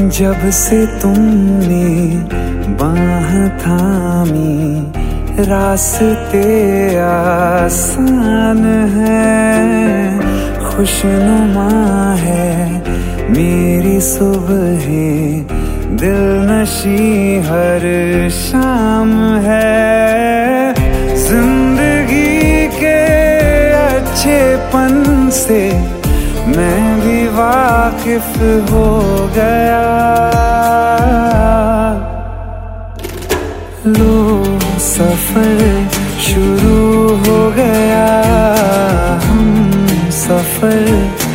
जब से तुमने बाह थामी रास्ते आसान है, खुशनुमा है मेरी सुबह, दिलनशी हर शाम है। जिंदगी के अच्छेपन से मैं भी वाकिफ हो गया। लो सफर शुरू हो गया, हम सफर